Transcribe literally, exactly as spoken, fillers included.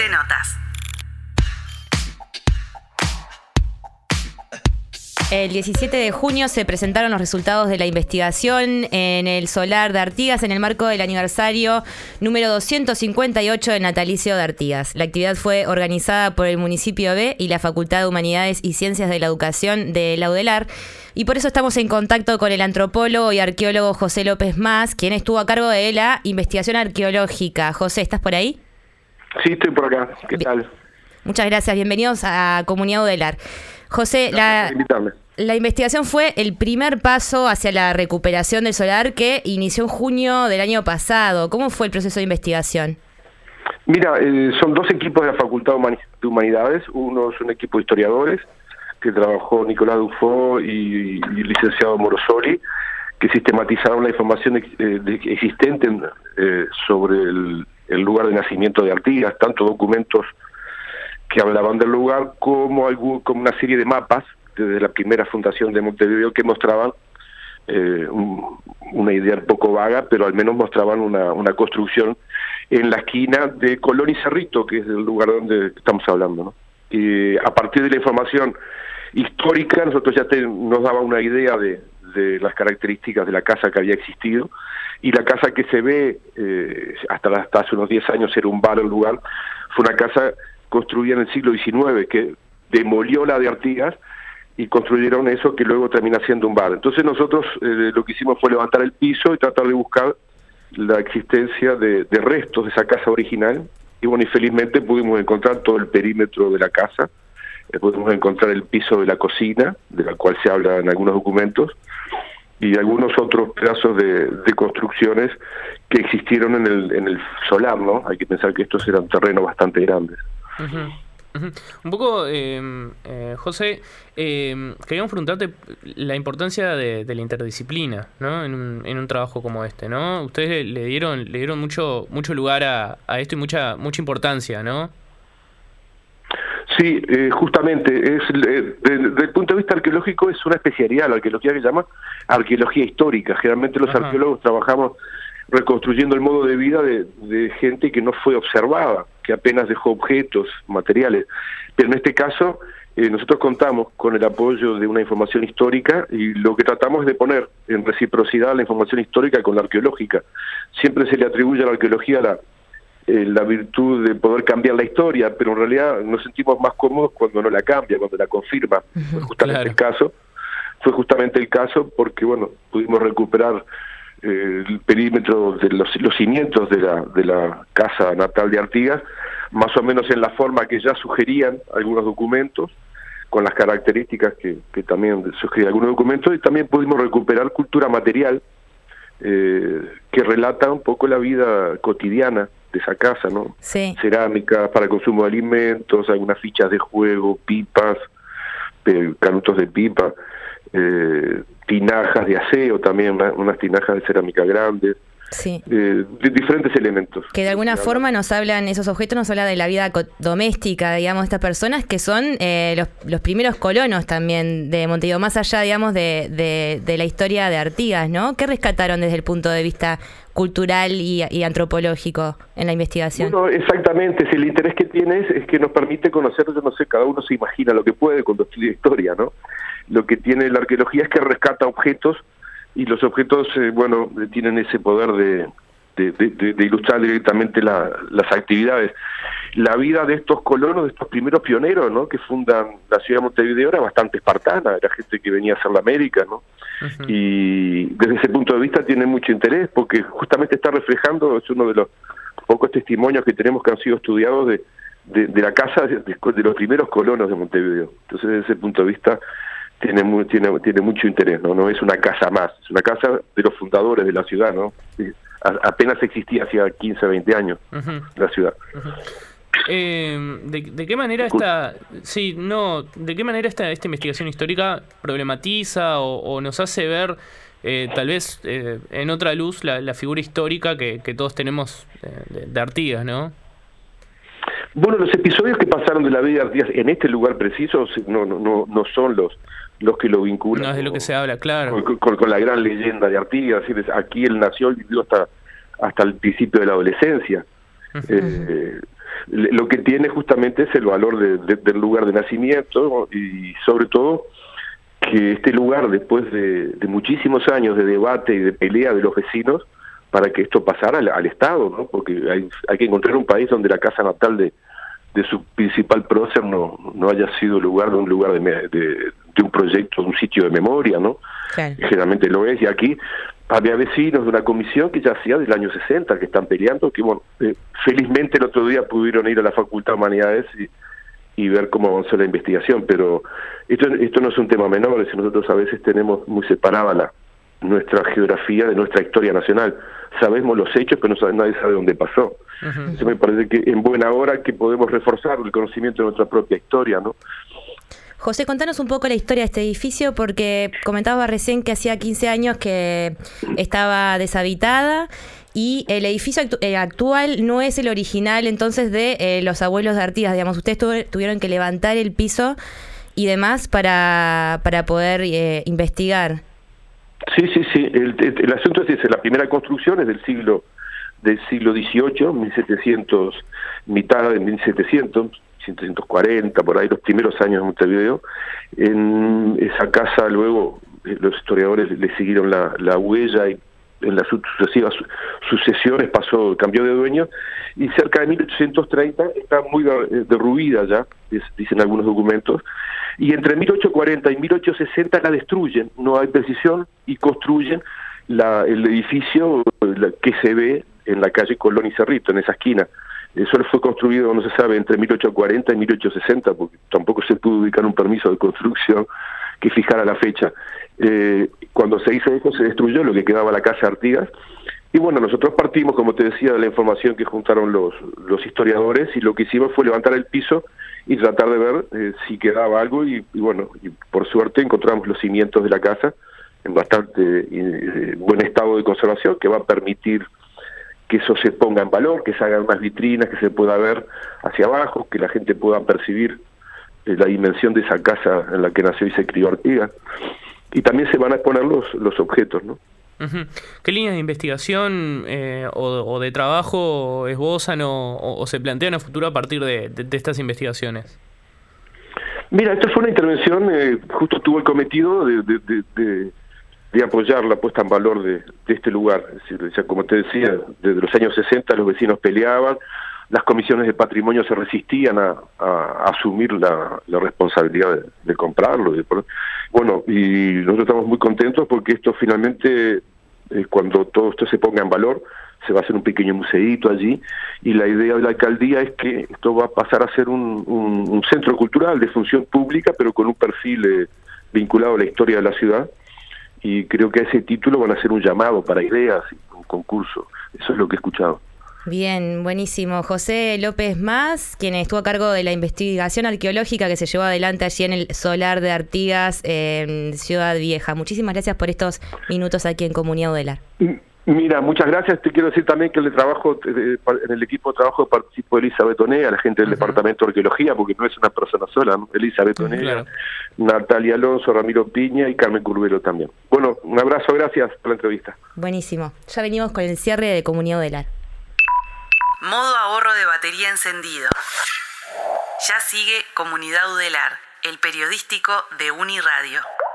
de Notas. El diecisiete de junio se presentaron los resultados de la investigación en el solar de Artigas en el marco del aniversario número doscientos cincuenta y ocho del natalicio de Artigas. La actividad fue organizada por el municipio B y la Facultad de Humanidades y Ciencias de la Educación de la UDELAR. Y por eso estamos en contacto con el antropólogo y arqueólogo José López Mas, quien estuvo a cargo de la investigación arqueológica. José, ¿estás por ahí? Sí, estoy por acá. ¿Qué Bien. tal? Muchas gracias. Bienvenidos a Comunidad UDELAR. José, la, la investigación fue el primer paso hacia la recuperación del solar que inició en junio del año pasado. ¿Cómo fue el proceso de investigación? Mira, eh, son dos equipos de la Facultad de Humanidades. Uno es un equipo de historiadores, que trabajó Nicolás Dufo y, y el licenciado Morosoli, que sistematizaron la información ex, eh, de, existente eh, sobre el, el lugar de nacimiento de Artigas, tanto documentos que hablaban del lugar como, algún, como una serie de mapas desde la primera fundación de Montevideo que mostraban eh, un, una idea un poco vaga, pero al menos mostraban una, una construcción en la esquina de Colón y Cerrito, que es el lugar donde estamos hablando, ¿no? Y a partir de la información histórica, nosotros ya te, nos daba una idea de, de las características de la casa que había existido, y la casa que se ve eh, hasta, hasta hace unos diez años era un bar el lugar, fue una casa construida en el siglo diecinueve, que demolió la de Artigas y construyeron eso que luego termina siendo un bar. Entonces nosotros eh, lo que hicimos fue levantar el piso y tratar de buscar la existencia de, de restos de esa casa original, y bueno, y felizmente pudimos encontrar todo el perímetro de la casa, eh, pudimos encontrar el piso de la cocina, de la cual se habla en algunos documentos, y algunos otros pedazos de, de construcciones que existieron en el, en el solar, ¿no? Hay que pensar que estos eran terrenos bastante grandes. Uh-huh, uh-huh. Un poco, eh, eh, José, eh, queríamos preguntarte la importancia de, de la interdisciplina, ¿no? En un, en un trabajo como este, ¿no? Ustedes le, le dieron le dieron mucho mucho lugar a, a esto y mucha mucha importancia, ¿no? Sí, eh, justamente, es eh, desde el punto de vista arqueológico es una especialidad, la arqueología que se llama arqueología histórica. Generalmente los Ajá. arqueólogos trabajamos reconstruyendo el modo de vida de, de gente que no fue observada, que apenas dejó objetos, materiales. Pero en este caso, eh, nosotros contamos con el apoyo de una información histórica, y lo que tratamos es de poner en reciprocidad la información histórica con la arqueológica. Siempre se le atribuye a la arqueología la, eh, la virtud de poder cambiar la historia, pero en realidad nos sentimos más cómodos cuando no la cambia, cuando la confirma. Uh-huh, fue justamente claro. el caso, fue justamente el caso porque, bueno, pudimos recuperar Eh, el perímetro de los, los cimientos de la, de la casa natal de Artigas, más o menos en la forma que ya sugerían algunos documentos, con las características que, que también sugerían algunos documentos, y también pudimos recuperar cultura material eh, que relata un poco la vida cotidiana de esa casa, ¿no? Sí. Cerámica para consumo de alimentos, algunas fichas de juego, pipas, eh, canutos de pipa, eh, tinajas de aseo también, unas tinajas de cerámica grandes, sí. eh, de diferentes elementos. Que de alguna forma nos hablan, esos objetos nos hablan de la vida doméstica, digamos, de estas personas que son eh, los, los primeros colonos también de Montevideo, más allá, digamos, de, de, de la historia de Artigas, ¿no? ¿Qué rescataron desde el punto de vista cultural y, y antropológico en la investigación? Bueno, exactamente, si el interés que tiene es, es que nos permite conocer, yo no sé, cada uno se imagina lo que puede cuando estudia historia, ¿no? Lo que tiene la arqueología es que rescata objetos, y los objetos, eh, bueno, tienen ese poder de, de, de, de ilustrar directamente la, las actividades. La vida de estos colonos, de estos primeros pioneros, ¿no?, que fundan la ciudad de Montevideo, era bastante espartana, era gente que venía a hacer la América, ¿no? Uh-huh. Y desde ese punto de vista tiene mucho interés, porque justamente está reflejando, es uno de los pocos testimonios que tenemos que han sido estudiados de, de, de la casa de, de los primeros colonos de Montevideo. Entonces, desde ese punto de vista, tiene muy, tiene tiene mucho interés, no no es una casa más, es una casa de los fundadores de la ciudad, ¿no? A, apenas existía hacía quince, veinte años uh-huh. la ciudad. Uh-huh. Eh, de, ¿De qué manera esta sí no de qué manera esta esta investigación histórica problematiza o, o nos hace ver eh, tal vez eh, en otra luz la, la figura histórica que, que todos tenemos de, de Artigas, ¿no? Bueno, los episodios que pasaron de la vida de Artigas en este lugar preciso no no no, no son los los que lo vinculan. No es de lo que se habla, claro. Con, con, con la gran leyenda de Artigas. Aquí él nació y vivió hasta hasta el principio de la adolescencia. Uh-huh. Eh, lo que tiene justamente es el valor de, de, del lugar de nacimiento y sobre todo que este lugar, después de, de muchísimos años de debate y de pelea de los vecinos, para que esto pasara al, al Estado, ¿no? Porque hay, hay que encontrar un país donde la casa natal de, de su principal prócer no, no haya sido lugar de un lugar de, de, de un proyecto, de un sitio de memoria, ¿no? Claro. Generalmente lo es, y aquí había vecinos de una comisión que ya hacía del año sesenta, que están peleando, que bueno, eh, felizmente el otro día pudieron ir a la Facultad de Humanidades y y ver cómo avanzó la investigación, pero esto, esto no es un tema menor, es que nosotros a veces tenemos muy separada la, nuestra geografía de nuestra historia nacional. Sabemos los hechos, pero no sabe, nadie sabe dónde pasó. Uh-huh. Entonces me parece que en buena hora que podemos reforzar el conocimiento de nuestra propia historia, ¿no? José, contanos un poco la historia de este edificio, porque comentabas recién que hacía quince años que estaba deshabitada y el edificio actu- eh, actual no es el original entonces de eh, los abuelos de Artigas, digamos, ustedes tu- tuvieron que levantar el piso y demás para, para poder eh, investigar. Sí, sí, sí, el, el, el asunto es ese, la primera construcción es del siglo del siglo dieciocho, mil setecientos, mitad de mil setecientos, mil setecientos cuarenta, por ahí los primeros años de Montevideo. En esa casa luego eh, los historiadores le siguieron la, la huella y en las sucesivas sucesiones pasó, cambió de dueño, y cerca de mil ochocientos treinta está muy derruida ya, dicen algunos documentos, y entre mil ochocientos cuarenta y mil ochocientos sesenta la destruyen, no hay precisión, y construyen la, el edificio la, que se ve en la calle Colón y Cerrito, en esa esquina. Eso fue construido, no se sabe, entre mil ochocientos cuarenta y mil ochocientos sesenta, porque tampoco se pudo ubicar un permiso de construcción que fijara la fecha. Eh, cuando se hizo eso, se destruyó lo que quedaba la casa Artigas, y bueno, nosotros partimos, como te decía, de la información que juntaron los, los historiadores, y lo que hicimos fue levantar el piso y tratar de ver eh, si quedaba algo, y, y bueno, y por suerte encontramos los cimientos de la casa en bastante eh, buen estado de conservación, que va a permitir que eso se ponga en valor, que se hagan unas vitrinas, que se pueda ver hacia abajo, que la gente pueda percibir eh, la dimensión de esa casa en la que nació y se crió Artigas. Y también se van a exponer los, los objetos, ¿no? Uh-huh. ¿Qué líneas de investigación eh, o, o de trabajo esbozan o, o, o se plantean a futuro a partir de, de, de estas investigaciones? Mira, esta fue una intervención, eh, justo tuvo el cometido de, de, de, de, de apoyar la puesta en valor de, de este lugar. Es decir, ya como te decía, desde los años sesenta los vecinos peleaban, las comisiones de patrimonio se resistían a, a, a asumir la, la responsabilidad de, de comprarlo. De, bueno, y nosotros estamos muy contentos porque esto finalmente, eh, cuando todo esto se ponga en valor, se va a hacer un pequeño museíto allí, y la idea de la alcaldía es que esto va a pasar a ser un, un, un centro cultural de función pública, pero con un perfil eh, vinculado a la historia de la ciudad, y creo que a ese título van a hacer un llamado para ideas, un concurso. Eso es lo que he escuchado. Bien, buenísimo. José López Mas, quien estuvo a cargo de la investigación arqueológica que se llevó adelante allí en el solar de Artigas, en Ciudad Vieja. Muchísimas gracias por estos minutos aquí en Comunidad Udelar. Mira, muchas gracias. Te quiero decir también que en el trabajo, en el equipo de trabajo participó Elizabeth Oné, a la gente del uh-huh. Departamento de Arqueología, porque no es una persona sola, ¿no? Elizabeth Oné, claro. Natalia Alonso, Ramiro Piña y Carmen Curbelo también. Bueno, un abrazo, gracias por la entrevista. Buenísimo. Ya venimos con el cierre de Comunidad Udelar. Modo ahorro de batería encendido. Ya sigue Comunidad Udelar, el periodístico de Uniradio.